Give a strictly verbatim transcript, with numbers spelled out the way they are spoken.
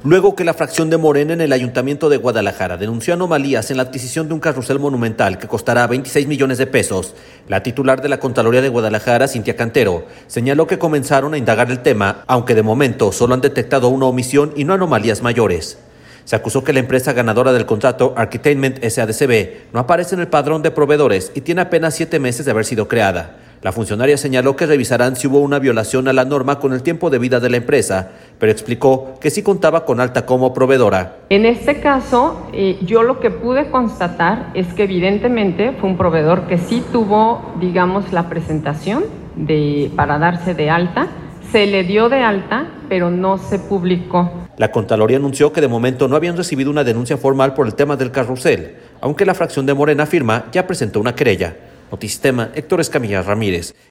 Luego que la fracción de Morena en el Ayuntamiento de Guadalajara denunció anomalías en la adquisición de un carrusel monumental que costará veintiséis millones de pesos, la titular de la Contraloría de Guadalajara, Cintia Cantero, señaló que comenzaron a indagar el tema, aunque de momento solo han detectado una omisión y no anomalías mayores. Se acusó que la empresa ganadora del contrato, Architainment S A D C B, no aparece en el padrón de proveedores y tiene apenas siete meses de haber sido creada. La funcionaria señaló que revisarán si hubo una violación a la norma con el tiempo de vida de la empresa, pero explicó que sí contaba con Alta como proveedora. En este caso, eh, yo lo que pude constatar es que evidentemente fue un proveedor que sí tuvo, digamos, la presentación de, para darse de alta, se le dio de alta, pero no se publicó. La Contraloría anunció que de momento no habían recibido una denuncia formal por el tema del carrusel, aunque la fracción de Morena afirma ya presentó una querella. Notisistema, Héctor Escamilla Ramírez.